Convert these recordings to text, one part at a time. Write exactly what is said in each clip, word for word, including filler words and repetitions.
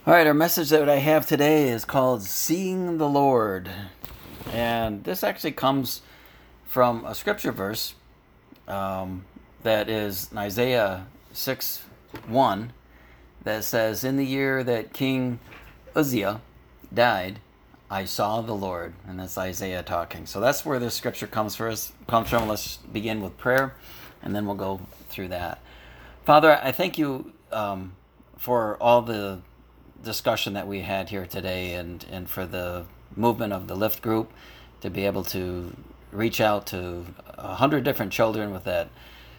All right, our message that I have today is called Seeing the Lord. And this actually comes from a scripture verse um, that is in Isaiah six one that says, "In the year that King Uzziah died, I saw the Lord." And that's Isaiah talking. So that's where this scripture comes for us, comes from. Let's begin with prayer, and then we'll go through that. Father, I thank you um, for all the discussion that we had here today, and, and for the movement of the Lift group to be able to reach out to a hundred different children with that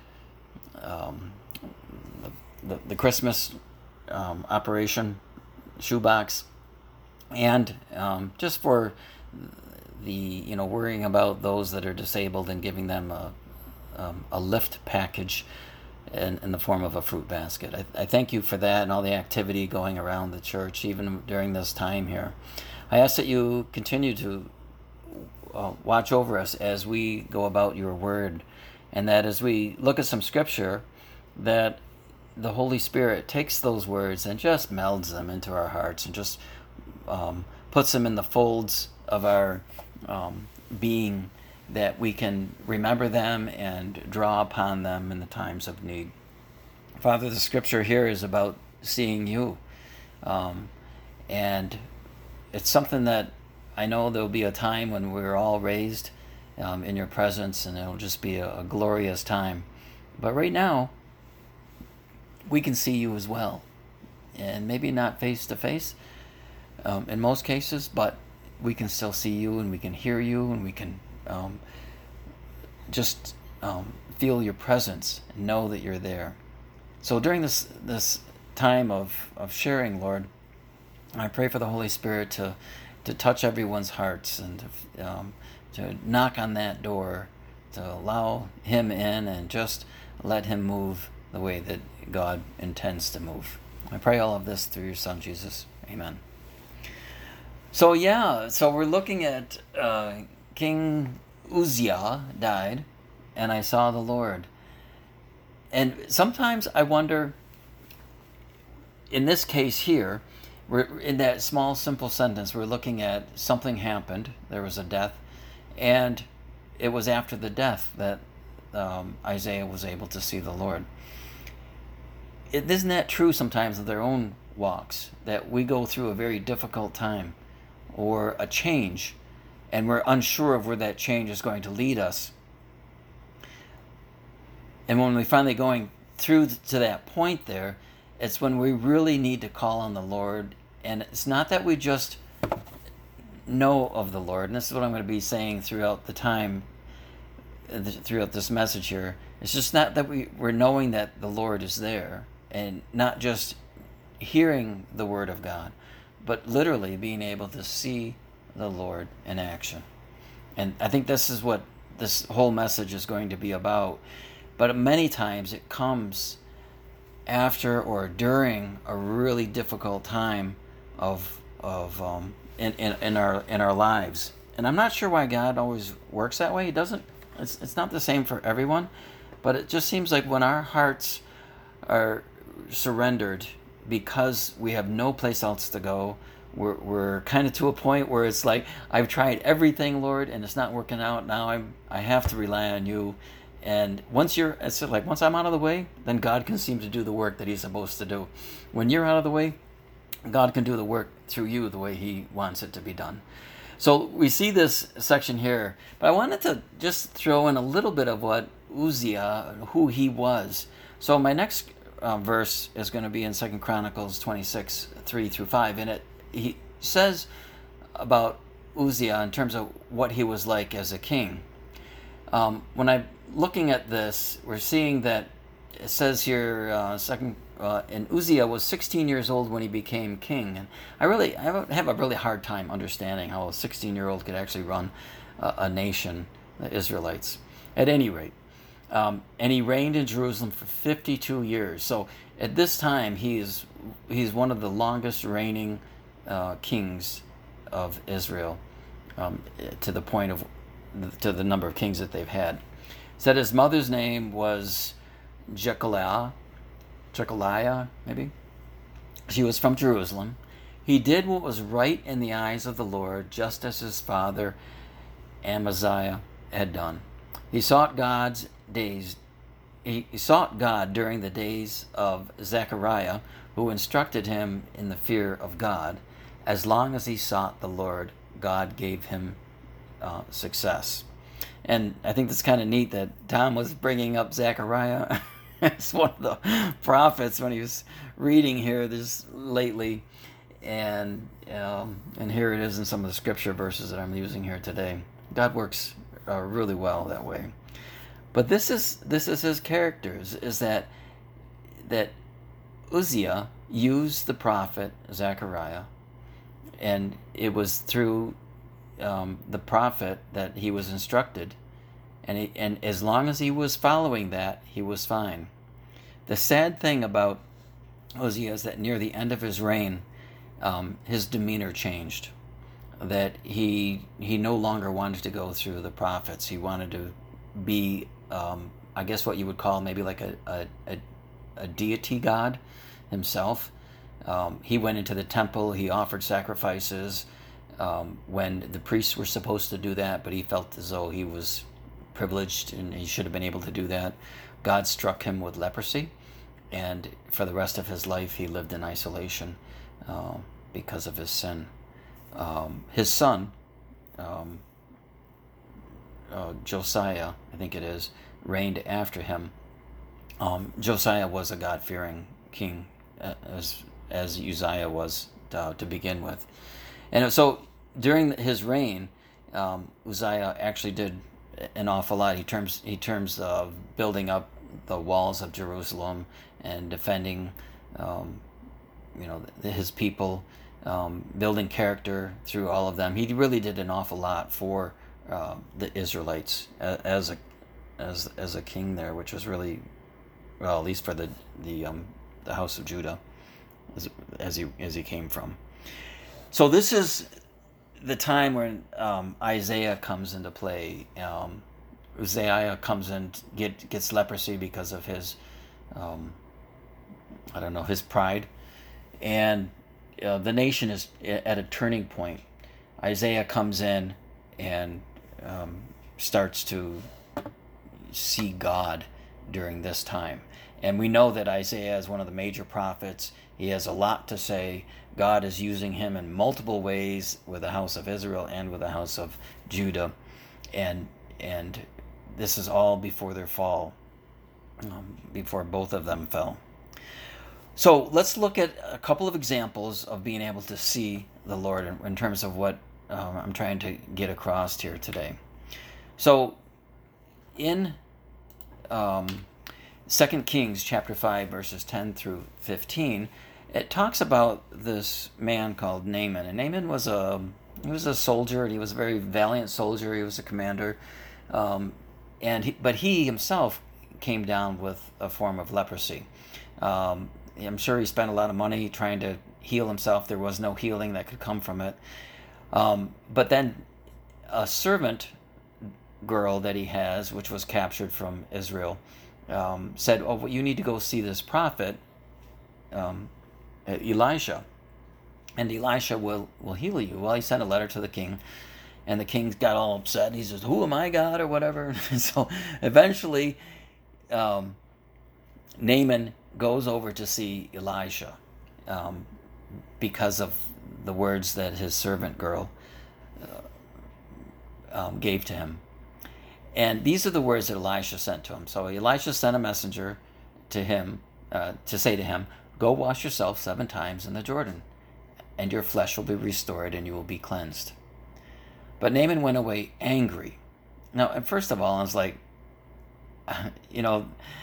um, the, the, the Christmas um, operation shoebox, and um, just for the you know worrying about those that are disabled and giving them a um, a lift package In, in the form of a fruit basket. I, I thank you for that and all the activity going around the church, even during this time here. I ask that you continue to uh, watch over us as we go about your word, and that as we look at some scripture, that the Holy Spirit takes those words and just melds them into our hearts and just um, puts them in the folds of our um, being, that we can remember them and draw upon them in the times of need. Father, the scripture here is about seeing you. Um, and it's something that I know there'll be a time when we're all raised um, in your presence, and it'll just be a, a glorious time. But right now, we can see you as well. And maybe not face to face um, in most cases, but we can still see you, and we can hear you, and we can Um, just um, feel your presence and know that you're there. So during this this time of, of sharing, Lord, I pray for the Holy Spirit to to touch everyone's hearts and to, um, to knock on that door, to allow him in and just let him move the way that God intends to move. I pray all of this through your Son, Jesus. Amen. So yeah, so we're looking at uh, King Uzziah died, and I saw the Lord. And sometimes I wonder, in this case here, we're in that small, simple sentence, we're looking at something happened, there was a death, and it was after the death that um, Isaiah was able to see the Lord. It, isn't that true sometimes of their own walks, that we go through a very difficult time or a change, and we're unsure of where that change is going to lead us. And when we're finally going through to that point there, it's when we really need to call on the Lord. And it's not that we just know of the Lord, and this is what I'm going to be saying throughout the time, throughout this message here. It's just not that we, we're knowing that the Lord is there, and not just hearing the word of God, but literally being able to see the Lord in action. And I think this is what this whole message is going to be about. But many times it comes after or during a really difficult time of of um, in, in in our in our lives. And I'm not sure why God always works that way. He doesn't. It's it's not the same for everyone. But it just seems like when our hearts are surrendered because we have no place else to go, We're we're kind of to a point where it's like, I've tried everything, Lord, and it's not working out. Now I'm I have to rely on you. And once you're, it's like once I'm out of the way, then God can seem to do the work that He's supposed to do. When you're out of the way, God can do the work through you the way He wants it to be done. So we see this section here, but I wanted to just throw in a little bit of what Uzziah, who he was. So my next uh, verse is going to be in Second Chronicles twenty-six, three through five, and it he says about Uzziah in terms of what he was like as a king. Um, when I'm looking at this, we're seeing that it says here, uh, second, uh, and Uzziah was sixteen years old when he became king. And I really, I have a really hard time understanding how a sixteen-year-old could actually run a, a nation, the Israelites. At any rate, um, and he reigned in Jerusalem for fifty-two years. So at this time, he is he's one of the longest reigning uh, kings of Israel, um, to the point of to the number of kings that they've had. Said his mother's name was Jechaliah, Jechaliah maybe. She was from Jerusalem, He did what was right in the eyes of the Lord, just as his father Amaziah had done. He sought God's days. He sought God during the days of Zechariah, who instructed him in the fear of God. As long as he sought the Lord, God gave him uh, success. And I think that's kind of neat that Tom was bringing up Zechariah as one of the prophets when he was reading here this lately. And um, and here it is in some of the scripture verses that I'm using here today. God works uh, really well that way. But this is this is his characters, is that that Uzziah used the prophet Zechariah, and it was through um, the prophet that he was instructed, and he, and as long as he was following that, he was fine. The sad thing about Uzziah is that near the end of his reign, um, his demeanor changed. That he he no longer wanted to go through the prophets. He wanted to be, um, I guess, what you would call maybe like a a, a, a deity god himself. Um, he went into the temple. He offered sacrifices um, when the priests were supposed to do that, but he felt as though he was privileged and he should have been able to do that. God struck him with leprosy, and for the rest of his life he lived in isolation uh, because of his sin. Um, his son, um, uh, Josiah, I think it is, reigned after him. Um, Josiah was a God-fearing king, uh, as as Uzziah was uh, to begin with. And so during his reign, um, Uzziah actually did an awful lot. He terms he terms of building up the walls of Jerusalem and defending, um, you know, his people. Um, building character through all of them. He really did an awful lot for uh, the Israelites as a as as a king there, which was really, well, at least for the the um, the house of Judah, as as he as he came from. So this is the time when um, Isaiah comes into play. Um, Uzziah comes in, get gets leprosy because of his, um, I don't know, his pride, and Uh, the nation is at a turning point. Isaiah comes in and um, starts to see God during this time. And we know that Isaiah is one of the major prophets. He has a lot to say. God is using him in multiple ways with the house of Israel and with the house of Judah. And and this is all before their fall, um, before both of them fell. So let's look at a couple of examples of being able to see the Lord in, in terms of what um, I'm trying to get across here today. So in um, Second Kings chapter five, verses ten through fifteen, it talks about this man called Naaman. And Naaman was a he was a soldier, and he was a very valiant soldier. He was a commander, um, and he, but he himself came down with a form of leprosy. Um, I'm sure he spent a lot of money trying to heal himself. There was no healing that could come from it. Um, but then a servant girl that he has, which was captured from Israel, um, said, oh, well, you need to go see this prophet, um, Elisha, and Elisha will, will heal you. Well, he sent a letter to the king, and the king got all upset. He says, who am I, God, or whatever? So eventually, um, Naaman goes over to see Elisha um, because of the words that his servant girl uh, um, gave to him. And these are the words that Elisha sent to him. So Elisha sent a messenger to him uh, to say to him, go wash yourself seven times in the Jordan, and your flesh will be restored and you will be cleansed. But Naaman went away angry. Now, first of all, I was like, you know,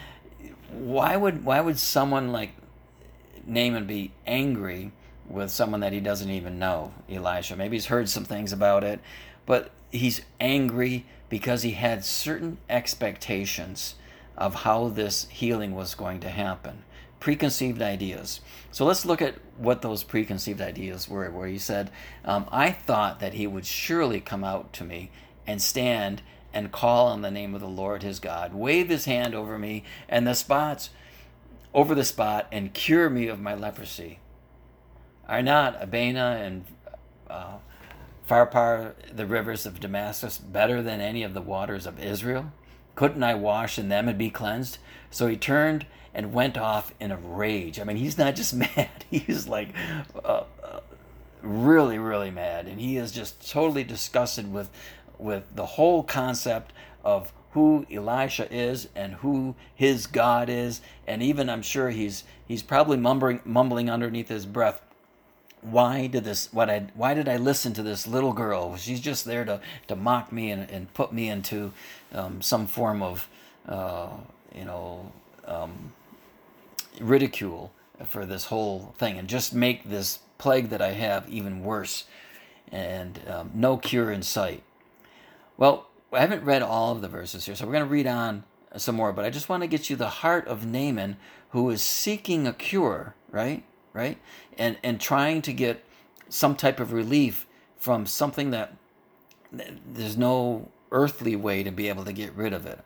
Why would why would someone like Naaman be angry with someone that he doesn't even know, Elisha? Maybe he's heard some things about it, but he's angry because he had certain expectations of how this healing was going to happen, preconceived ideas. So let's look at what those preconceived ideas were, where he said, um, I thought that he would surely come out to me and stand and call on the name of the Lord his God, wave his hand over me and the spots, over the spot, and cure me of my leprosy. Are not Abana and uh, Pharpar, the rivers of Damascus, better than any of the waters of Israel? Couldn't I wash in them and be cleansed? So he turned and went off in a rage. I mean, he's not just mad. He's like uh, uh, really, really mad. And he is just totally disgusted with, with the whole concept of who Elisha is and who his God is. And even I'm sure he's he's probably mumbling, mumbling underneath his breath, why did this what I why did I listen to this little girl? She's just there to, to mock me and, and put me into um, some form of uh, you know um, ridicule for this whole thing, and just make this plague that I have even worse, and um, no cure in sight. Well, I haven't read all of the verses here, so we're going to read on some more, but I just want to get you the heart of Naaman, who is seeking a cure, right? Right? And and trying to get some type of relief from something that there's no earthly way to be able to get rid of it.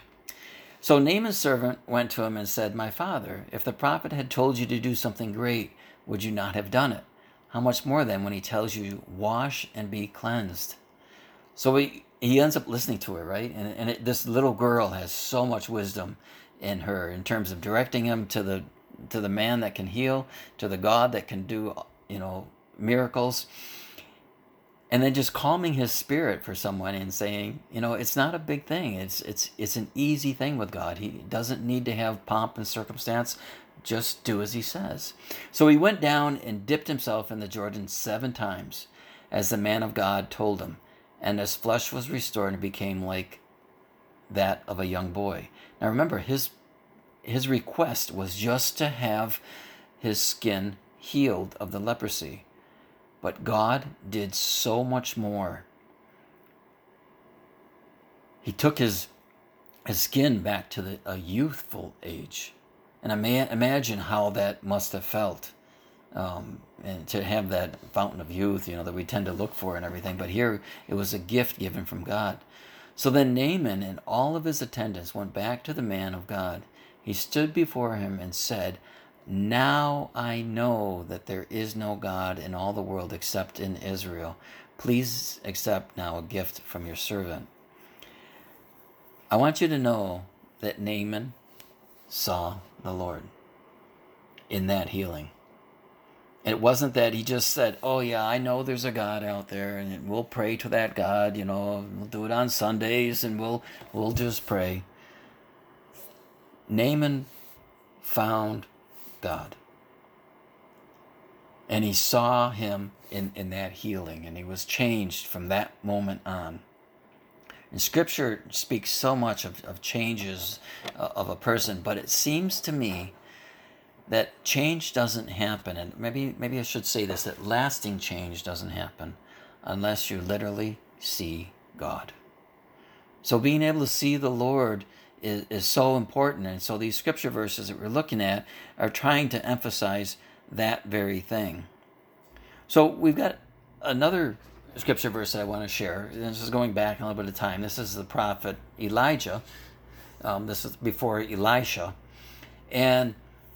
So Naaman's servant went to him and said, "My father, if the prophet had told you to do something great, would you not have done it? How much more then when he tells you, wash and be cleansed?" So he, he ends up listening to her, right? And, and it, this little girl has so much wisdom in her in terms of directing him to the to the man that can heal, to the God that can do, you know, miracles. And then just calming his spirit for someone and saying, you know, it's not a big thing. It's it's it's an easy thing with God. He doesn't need to have pomp and circumstance. Just do as he says. So he went down and dipped himself in the Jordan seven times, as the man of God told him. And his flesh was restored and became like that of a young boy. Now remember, his his request was just to have his skin healed of the leprosy. But God did so much more. He took his his skin back to the, a youthful age. And I may imagine how that must have felt. Um, and to have that fountain of youth, you know, that we tend to look for and everything. But here it was a gift given from God. So then Naaman and all of his attendants went back to the man of God. He stood before him and said, "Now I know that there is no God in all the world except in Israel. Please accept now a gift from your servant." I want you to know that Naaman saw the Lord in that healing. It wasn't that he just said, "Oh yeah, I know there's a God out there, and we'll pray to that God. You know, we'll do it on Sundays, and we'll we'll just pray." Naaman found God, and he saw him in, in that healing, and he was changed from that moment on. And Scripture speaks so much of, of changes uh, of a person, but it seems to me that change doesn't happen, and maybe maybe I should say this, that lasting change doesn't happen unless you literally see God. So being able to see the Lord is, is so important, and so these scripture verses that we're looking at are trying to emphasize that very thing. So we've got another scripture verse that I want to share. This is going back a little bit of time. This is the prophet Elijah. Um, this is before Elisha, and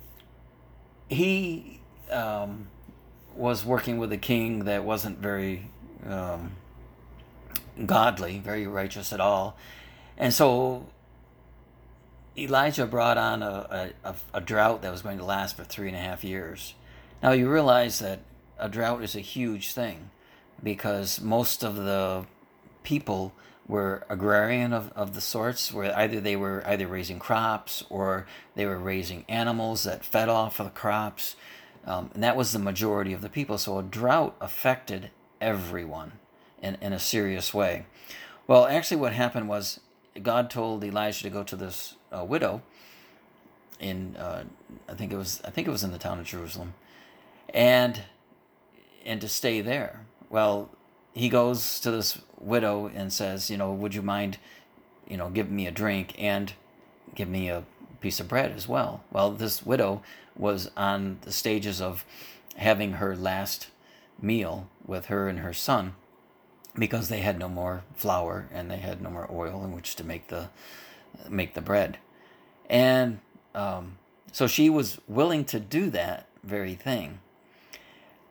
he um, was working with a king that wasn't very um, godly, very righteous at all. And so Elijah brought on a, a, a drought that was going to last for three and a half years. Now you realize that a drought is a huge thing, because most of the people were agrarian of, of the sorts, where either they were either raising crops or they were raising animals that fed off of the crops. Um, and that was the majority of the people. So a drought affected everyone in, in a serious way. Well, actually what happened was God told Elijah to go to this uh, widow in, uh, I think it was, I think it was in the town of Jerusalem, and and to stay there. Well, he goes to this widow and says, you know, would you mind, you know, giving me a drink and give me a piece of bread as well? Well, this widow was on the stages of having her last meal with her and her son, because they had no more flour and they had no more oil in which to make the make the bread. And um, so she was willing to do that very thing.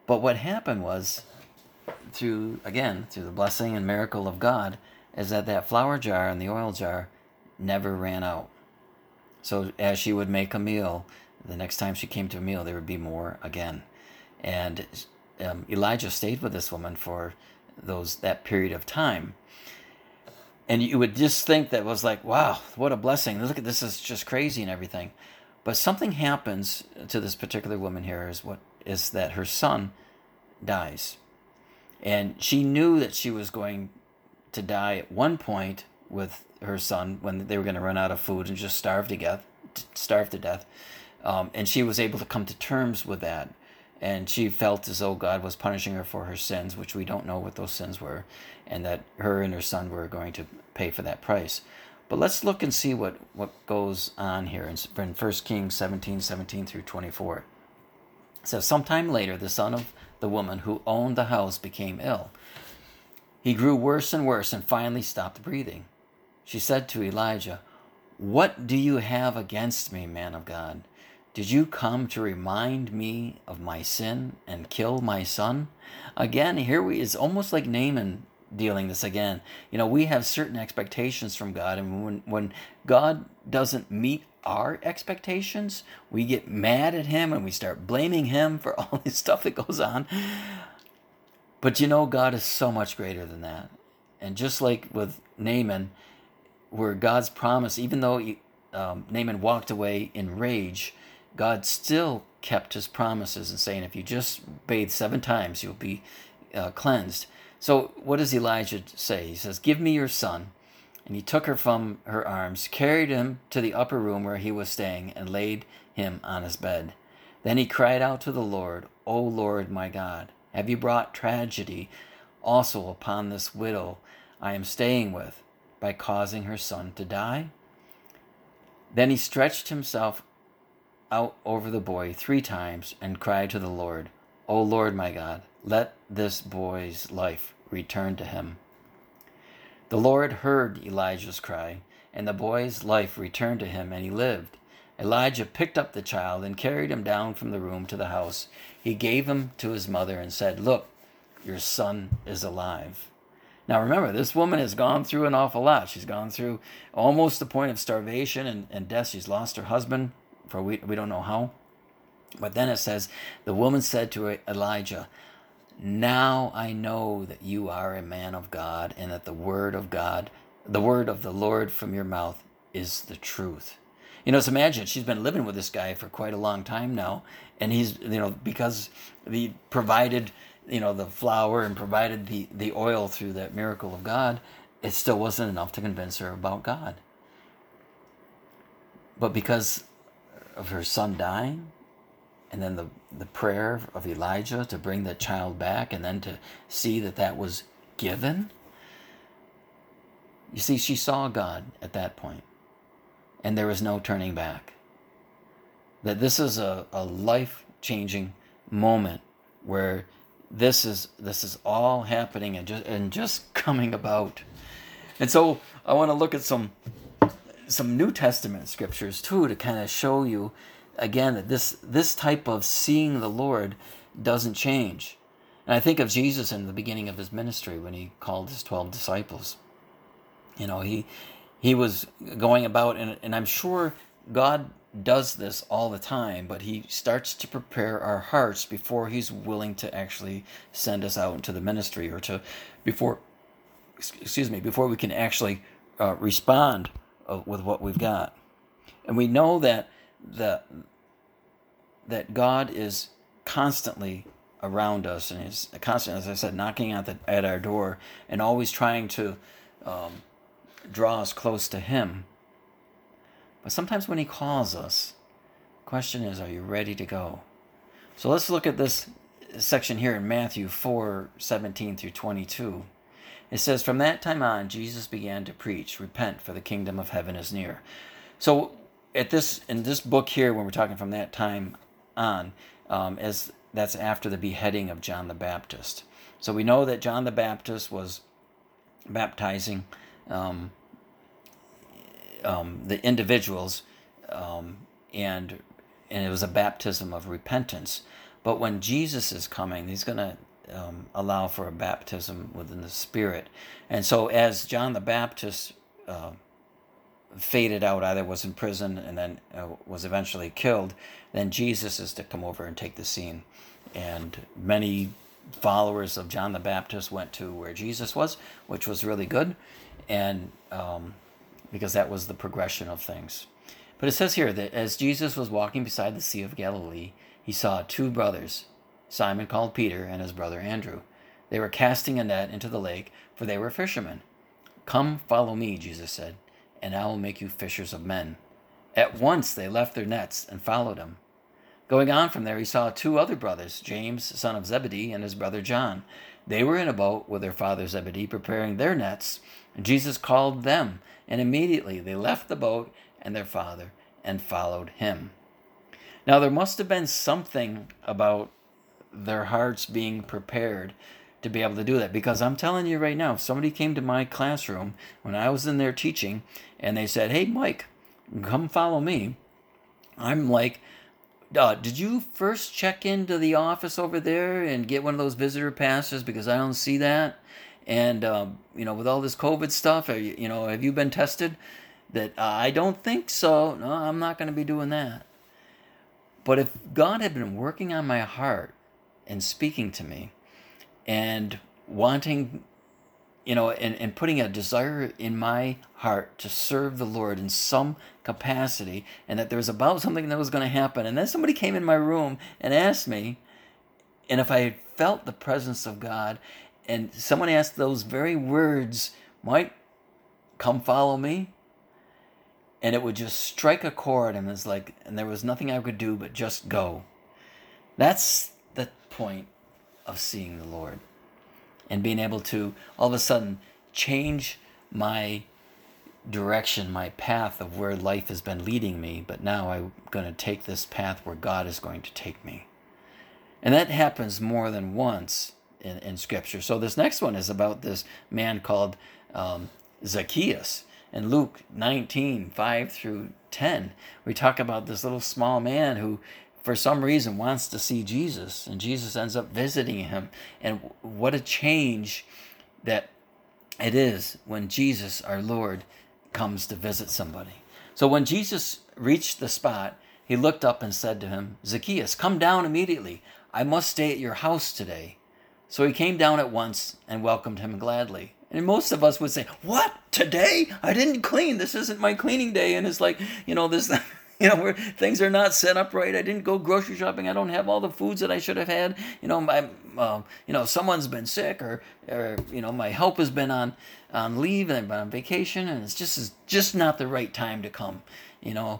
But what happened was, through, again, through the blessing and miracle of God, is that that flour jar and the oil jar never ran out. So as she would make a meal, the next time she came to a meal, there would be more again. And um, Elijah stayed with this woman for those that period of time. And you would just think that was like, wow, what a blessing. Look at this, is just crazy and everything. But something happens to this particular woman here is what is that her son dies. And she knew that she was going to die at one point with her son when they were going to run out of food and just starve to death. Starve to death. Um, and she was able to come to terms with that. And she felt as though God was punishing her for her sins, which we don't know what those sins were, and that her and her son were going to pay for that price. But let's look and see what, what goes on here in First Kings seventeen, seventeen through twenty-four. It says, sometime later, the son of the woman who owned the house became ill. He grew worse and worse and finally stopped breathing. She said to Elijah, "What do you have against me, man of God? Did you come to remind me of my sin and kill my son?" Again, here we it's almost like Naaman dealing this again. You know, we have certain expectations from God, and when when God doesn't meet our expectations, we get mad at him and we start blaming him for all this stuff that goes on. But you know, God is so much greater than that. And just like with Naaman, where God's promise, even though um, Naaman walked away in rage, God still kept his promises and saying, if you just bathe seven times, you'll be uh, cleansed. So what does Elijah say? He says, "Give me your son." And he took her from her arms, carried him to the upper room where he was staying, and laid him on his bed. Then he cried out to the Lord, "O Lord my God, have you brought tragedy also upon this widow I am staying with by causing her son to die?" Then he stretched himself out over the boy three times and cried to the Lord, "O Lord my God, let this boy's life return to him." The Lord heard Elijah's cry, and the boy's life returned to him, and he lived. Elijah picked up the child and carried him down from the room to the house. He gave him to his mother and said, "Look, your son is alive." Now remember, this woman has gone through an awful lot. She's gone through almost the point of starvation and, and death. She's lost her husband for we, we don't know how. But then it says, the woman said to Elijah, "Now I know that you are a man of God, and that the word of God, the word of the Lord from your mouth is the truth." You know, so imagine she's been living with this guy for quite a long time now, and he's, you know, because he provided, you know, the flour and provided the, the oil through that miracle of God, it still wasn't enough to convince her about God. But because of her son dying, and then the, the prayer of Elijah to bring that child back, and then to see that that was given. You see, she saw God at that point, and there was no turning back. That this is a, a life-changing moment where this is this is all happening and just and just coming about. And so I want to look at some some New Testament scriptures too, to kind of show you again that this this type of seeing the Lord doesn't change. And I think of Jesus in the beginning of his ministry when he called his twelve disciples. You know, he he was going about, and, and I'm sure God does this all the time, but he starts to prepare our hearts before he's willing to actually send us out into the ministry, or to before excuse me before we can actually uh, respond uh, with what we've got. And we know that that that God is constantly around us, and is constantly, as I said, knocking at the at our door, and always trying to um, draw us close to him. But sometimes when he calls us, the question is, are you ready to go? So let's look at this section here in Matthew four, seventeen through twenty-two. It says, "From that time on, Jesus began to preach, 'Repent, for the kingdom of heaven is near.'" So at this in this book here, when we're talking from that time on, um, as that's after the beheading of John the Baptist. So we know that John the Baptist was baptizing um, um, the individuals, um, and and it was a baptism of repentance. But when Jesus is coming, he's going to um, allow for a baptism within the Spirit. And so as John the Baptist uh, faded out, either was in prison and then uh, was eventually killed, then Jesus is to come over and take the scene. And many followers of John the Baptist went to where Jesus was, which was really good, and um, because that was the progression of things. But it says here that as Jesus was walking beside the Sea of Galilee, he saw two brothers, Simon called Peter and his brother Andrew. They were casting a net into the lake, for they were fishermen. "Come, follow me," Jesus said, "and I will make you fishers of men." At once they left their nets and followed him. Going on from there, he saw two other brothers, James, son of Zebedee, and his brother John. They were in a boat with their father Zebedee, preparing their nets. And Jesus called them, and immediately they left the boat and their father and followed him. Now, there must have been something about their hearts being prepared to be able to do that, because I'm telling you right now, if somebody came to my classroom when I was in there teaching and they said, "Hey, Mike, come follow me," I'm like, Uh, did you first check into the office over there and get one of those visitor passes, because I don't see that? And, um, you know, with all this COVID stuff, are you, you know, have you been tested? That uh, I don't think so. No, I'm not going to be doing that. But if God had been working on my heart and speaking to me and wanting, you know, and, and putting a desire in my heart to serve the Lord in some capacity, and that there was about something that was going to happen, and then somebody came in my room and asked me, and if I had felt the presence of God, and someone asked those very words, "Mike, come follow me," and it would just strike a chord, and it's like, and there was nothing I could do but just go. That's the point of seeing the Lord, and being able to all of a sudden change my direction, my path of where life has been leading me, but now I'm going to take this path where God is going to take me. And that happens more than once in, in Scripture. So this next one is about this man called um, Zacchaeus. In Luke nineteen, five through ten, we talk about this little small man who, for some reason, wants to see Jesus, and Jesus ends up visiting him. And what a change that it is when Jesus, our Lord, comes to visit somebody. So when Jesus reached the spot, he looked up and said to him, "Zacchaeus, come down immediately. I must stay at your house today." So he came down at once and welcomed him gladly. And most of us would say, "What? Today? I didn't clean. This isn't my cleaning day." And it's like, you know, this, you know, where things are not set up right. I didn't go grocery shopping. I don't have all the foods that I should have had. You know, my, uh, you know, someone's been sick, or, or you know, my help has been on, on leave and I've been on vacation, and it's just, it's just not the right time to come, you know.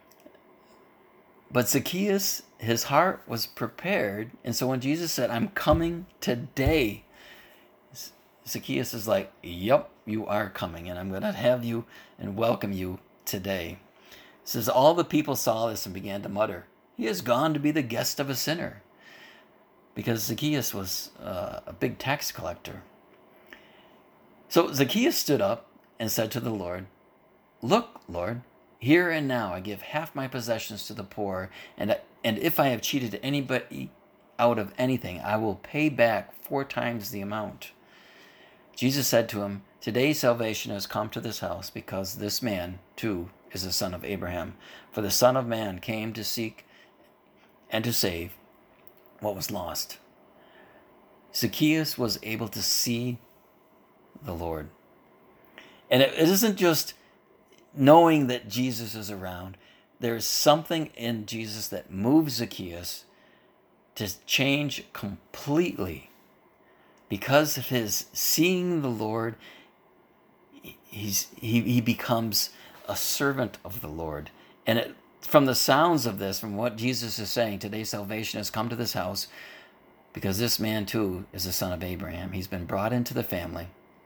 But Zacchaeus, his heart was prepared. And so when Jesus said, "I'm coming today," Zacchaeus is like, "Yep, you are coming, and I'm going to have you and welcome you today." It says, all the people saw this and began to mutter, "He has gone to be the guest of a sinner," because Zacchaeus was uh, a big tax collector. So Zacchaeus stood up and said to the Lord, "Look, Lord, here and now I give half my possessions to the poor, and and if I have cheated anybody out of anything, I will pay back four times the amount." Jesus said to him, "Today salvation has come to this house, because this man, too, is a son of Abraham. For the Son of Man came to seek and to save what was lost." Zacchaeus was able to see the Lord. And it, it isn't just knowing that Jesus is around. There's something in Jesus that moves Zacchaeus to change completely. Because of his seeing the Lord, he's, he, he becomes a servant of the Lord. And it, from the sounds of this, from what Jesus is saying, today salvation has come to this house, because this man too is a son of Abraham. He's been brought into the family.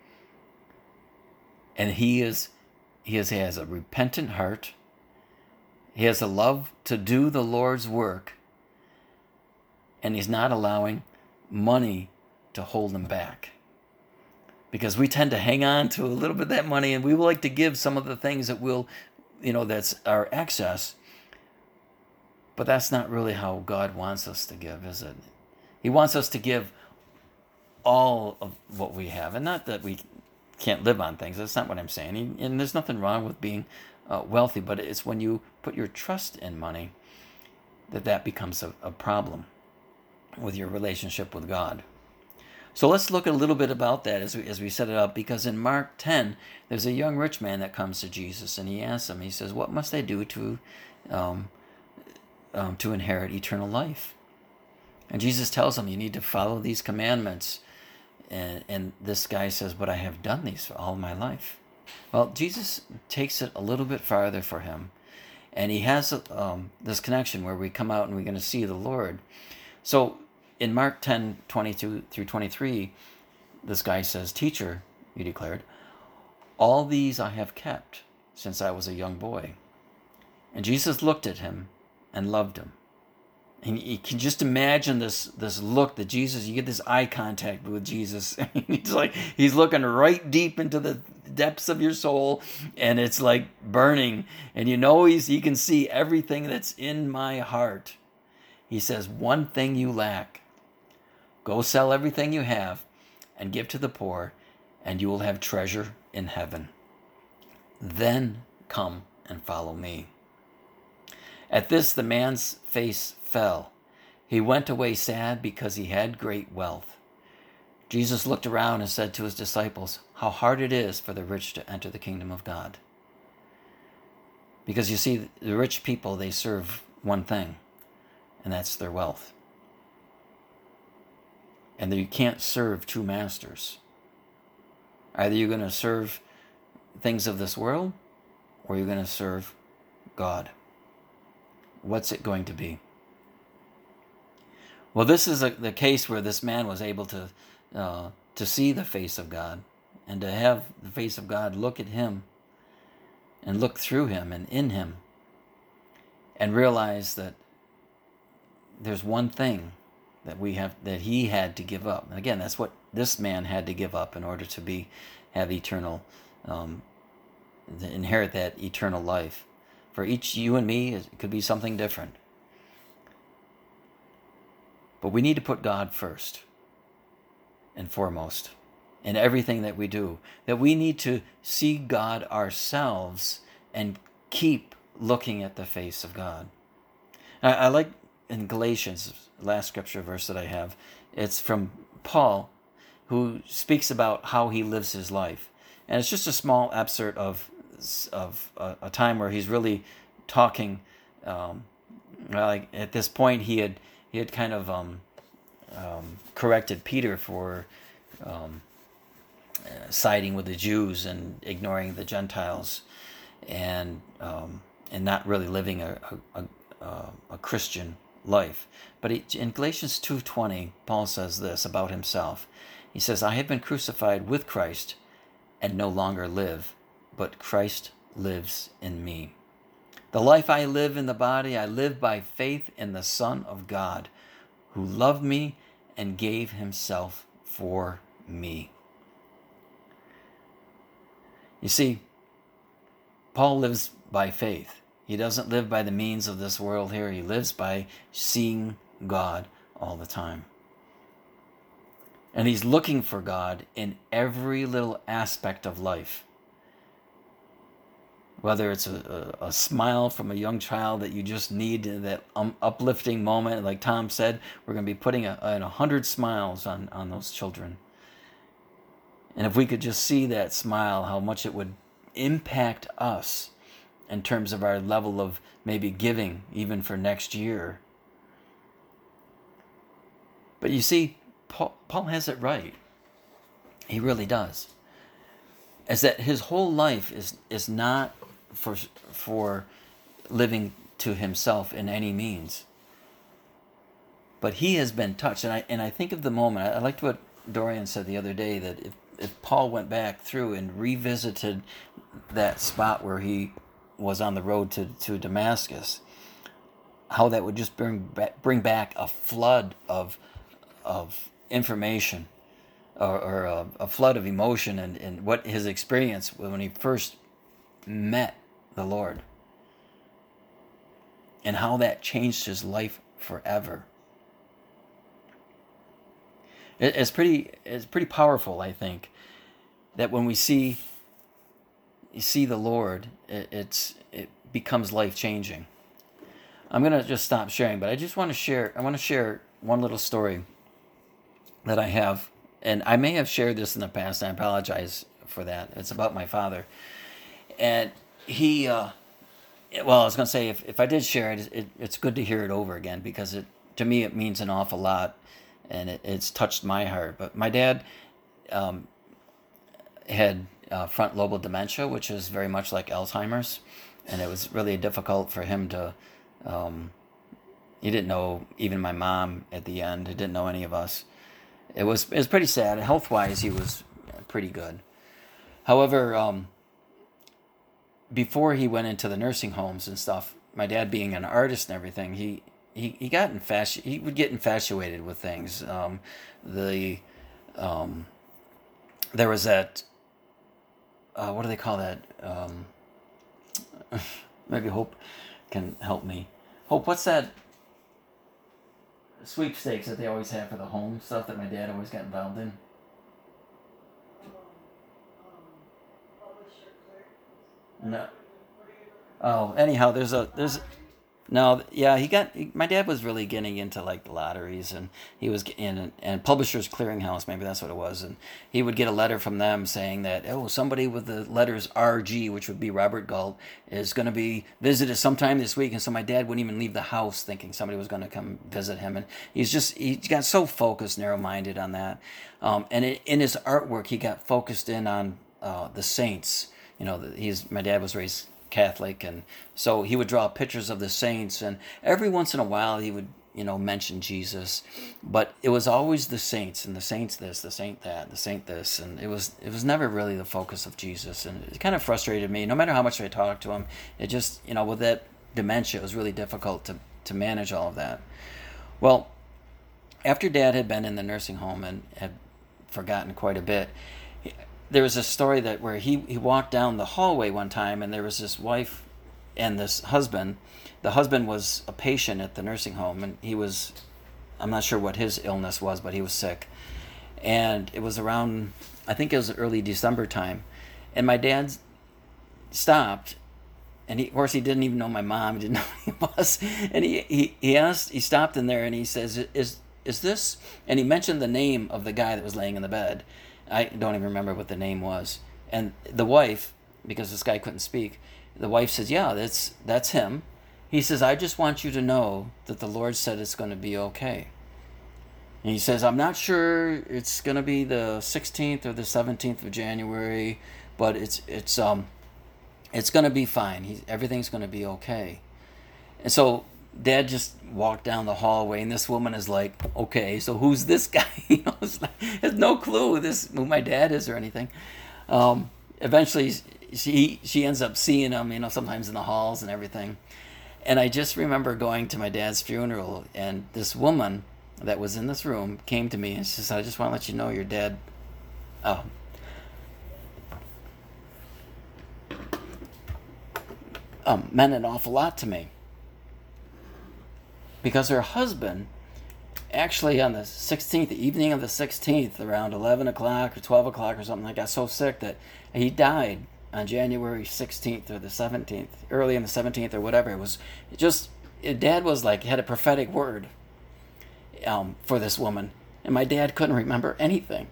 And he is he, is, he has a repentant heart. He has a love to do the Lord's work. And he's not allowing money to hold him back. Because we tend to hang on to a little bit of that money, and we would like to give some of the things that will, you know, that's our excess. But that's not really how God wants us to give, is it? He wants us to give all of what we have. And not that we can't live on things. That's not what I'm saying. And there's nothing wrong with being uh, wealthy, but it's when you put your trust in money that that becomes a, a problem with your relationship with God. So let's look a little bit about that as we, as we set it up, because in Mark ten, there's a young rich man that comes to Jesus, and he asks him, he says, what must I do to um, um, to inherit eternal life? And Jesus tells him, you need to follow these commandments. And, and this guy says, but I have done these for all my life. Well, Jesus takes it a little bit farther for him, and he has um, this connection where we come out and we're going to see the Lord. So in Mark ten, twenty-two through twenty-three, this guy says, teacher, he declared, all these I have kept since I was a young boy. And Jesus looked at him and loved him. And you can just imagine this this look that Jesus, you get this eye contact with Jesus. He's like, he's looking right deep into the depths of your soul, and it's like burning. And you know he's he can see everything that's in my heart. He says, one thing you lack. Go sell everything you have and give to the poor, and you will have treasure in heaven. Then come and follow me. At this, the man's face fell. He went away sad because he had great wealth. Jesus looked around and said to his disciples, how hard it is for the rich to enter the kingdom of God. Because you see, the rich people, they serve one thing, and that's their wealth. And you can't serve two masters. Either you're going to serve things of this world, or you're going to serve God. What's it going to be? Well, this is a, the case where this man was able to uh, to see the face of God, and to have the face of God look at him and look through him and in him, and realize that there's one thing that we have that he had to give up. And again, that's what this man had to give up in order to be have eternal, um, to inherit that eternal life. For each you and me, it could be something different. But we need to put God first and foremost in everything that we do. That we need to see God ourselves and keep looking at the face of God. I, I like in Galatians, last scripture verse that I have, it's from Paul, who speaks about how he lives his life. And it's just a small excerpt of of a, a time where he's really talking. Um, like at this point, he had he had kind of um, um, corrected Peter for um, uh, siding with the Jews and ignoring the Gentiles, and um, and not really living a a, a, a Christian life. But he, in Galatians two twenty, Paul says this about himself. He says, I have been crucified with Christ and no longer live, but Christ lives in me. The life I live in the body, I live by faith in the Son of God, who loved me and gave himself for me. You see, Paul lives by faith. He doesn't live by the means of this world here. He lives by seeing God all the time. And he's looking for God in every little aspect of life. Whether it's a, a, a smile from a young child that you just need, that um, uplifting moment, like Tom said, we're going to be putting a, a hundred smiles on, on those children. And if we could just see that smile, how much it would impact us in terms of our level of maybe giving, even for next year. But you see, Paul, Paul has it right. He really does. Is that his whole life is is not for for living to himself in any means. But he has been touched. And I and I think of the moment, I liked what Dorian said the other day, that if, if Paul went back through and revisited that spot where he was on the road to, to Damascus, how that would just bring back, bring back a flood of of information, or, or a, a flood of emotion, and, and what his experience when he first met the Lord. and how that changed his life forever. It, it's pretty it's pretty powerful, I think, that when we see you see the Lord, it, it's it becomes life changing. I'm gonna just stop sharing, but I just want to share. I want to share one little story that I have, and I may have shared this in the past. And I apologize for that. It's about my father, and he. Uh, well, I was gonna say if, if I did share it, it, it's good to hear it over again because it to me it means an awful lot, and it, it's touched my heart. But my dad um, had uh, front lobal dementia, which is very much like Alzheimer's, and it was really difficult for him to. Um, he didn't know even my mom at the end. He didn't know any of us. It was it was pretty sad. Health wise, he was pretty good. However, um, before he went into the nursing homes and stuff, my dad being an artist and everything, he he, he got infatu- he would get infatuated with things. Um, the um, there was that uh, what do they call that? Um, maybe Hope can help me. Hope, what's that sweepstakes that they always have for the home stuff that my dad always got involved in? No. Oh, anyhow, there's a there's no, yeah, he got he, my dad was really getting into like the lotteries, and he was in and Publishers Clearinghouse, maybe that's what it was, and he would get a letter from them saying that oh somebody with the letters R G, which would be Robert Galt, is going to be visited sometime this week, and so my dad wouldn't even leave the house thinking somebody was going to come visit him, and he's just he got so focused, narrow-minded on that, um, and it, in his artwork he got focused in on uh, the saints. You know, he's my dad was raised Catholic, and so he would draw pictures of the saints, and every once in a while he would, you know, mention Jesus, but it was always the saints, and the saints this, the saint that, the saint this, and it was it was never really the focus of Jesus, and it kind of frustrated me. No matter how much I talked to him, it just, you know, with that dementia, it was really difficult to to manage all of that. Well, after Dad had been in the nursing home and had forgotten quite a bit, there was a story that where he, he walked down the hallway one time, and there was this wife and this husband. The husband was a patient at the nursing home, and he was, I'm not sure what his illness was, but he was sick. And it was around, I think it was early December time. And my dad stopped, and he, of course he didn't even know my mom, he didn't know who he was. And he, he, he asked, he stopped in there and he says, is, is this, and he mentioned the name of the guy that was laying in the bed. I don't even remember what the name was. And the wife, because this guy couldn't speak, the wife says, yeah, that's that's him. He says, I just want you to know that the Lord said it's going to be okay. And he says, I'm not sure it's going to be the sixteenth or the seventeenth of January, but it's it's um it's going to be fine. He, everything's going to be okay. And so Dad just walked down the hallway, and this woman is like, okay, so who's this guy? You know, it's like, has no clue this who my dad is or anything. Um, eventually, she she ends up seeing him, you know, sometimes in the halls and everything. And I just remember going to my dad's funeral, and this woman that was in this room came to me and she said, I just want to let you know your dad oh, um, meant an awful lot to me. Because her husband, actually on the sixteenth, the evening of the sixteenth, around eleven o'clock or twelve o'clock or something, I got so sick that he died on January sixteenth or the seventeenth, early on the seventeenth or whatever. It was it just, it, Dad was like, had a prophetic word um, for this woman, and my dad couldn't remember anything.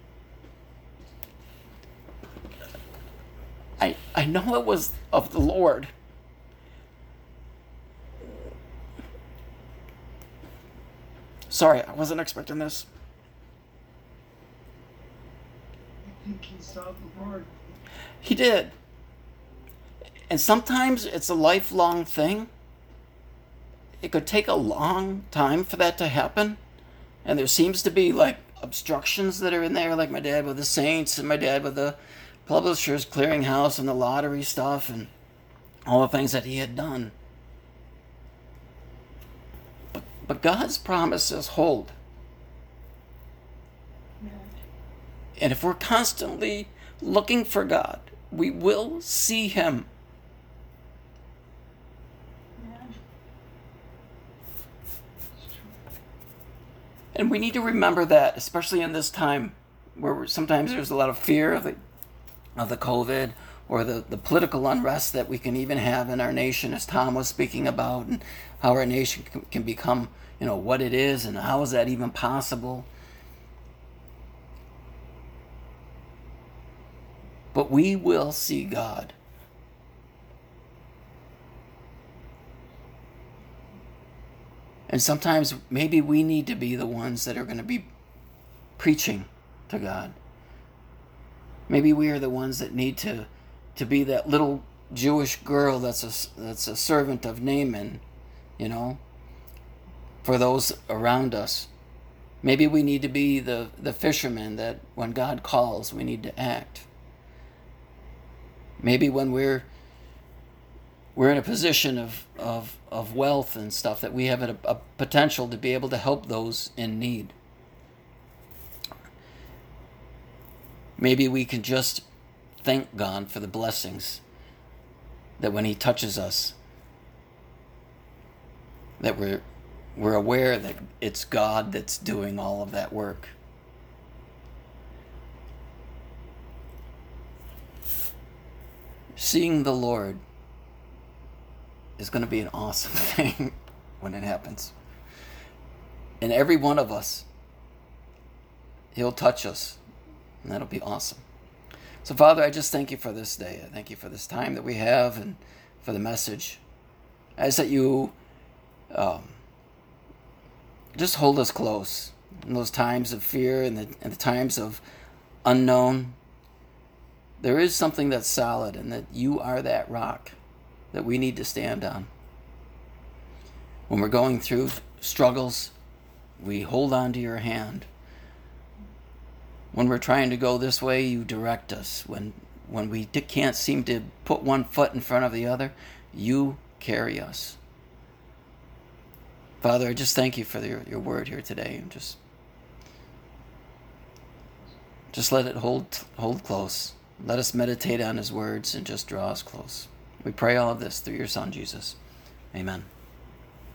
I I know it was of the Lord. Sorry, I wasn't expecting this. I think he saw the Lord. He did. And sometimes it's a lifelong thing. It could take a long time for that to happen. And there seems to be like obstructions that are in there, like my dad with the Saints and my dad with the Publishers Clearinghouse and the lottery stuff and all the things that he had done. But God's promises hold. Yeah. And if we're constantly looking for God, we will see Him. Yeah. And we need to remember that, especially in this time where sometimes there's a lot of fear of the, of the COVID or the, the political unrest that we can even have in our nation, as Tom was speaking about, and how our nation can, can become, you know, what it is, and how is that even possible. But we will see God. And sometimes maybe we need to be the ones that are going to be preaching to God. Maybe we are the ones that need to, to be that little Jewish girl that's a, that's a servant of Naaman, you know, for those around us. Maybe we need to be the, the fishermen that when God calls, we need to act. Maybe when we're we're in a position of, of, of wealth and stuff, that we have a, a potential to be able to help those in need. Maybe we can just thank God for the blessings, that when He touches us, that we're we're aware that it's God that's doing all of that work. Seeing the Lord is going to be an awesome thing when it happens. And every one of us, He'll touch us, and that'll be awesome. So, Father, I just thank You for this day. I thank You for this time that we have and for the message. I ask that You um, just hold us close in those times of fear and the, and the times of unknown. There is something that's solid, and that You are that rock that we need to stand on. When we're going through struggles, we hold on to Your hand. When we're trying to go this way, You direct us. When when we can't seem to put one foot in front of the other, You carry us. Father, I just thank You for your, your word here today, and just just let it hold hold close. Let us meditate on His words and just draw us close. We pray all of this through Your Son, Jesus. Amen.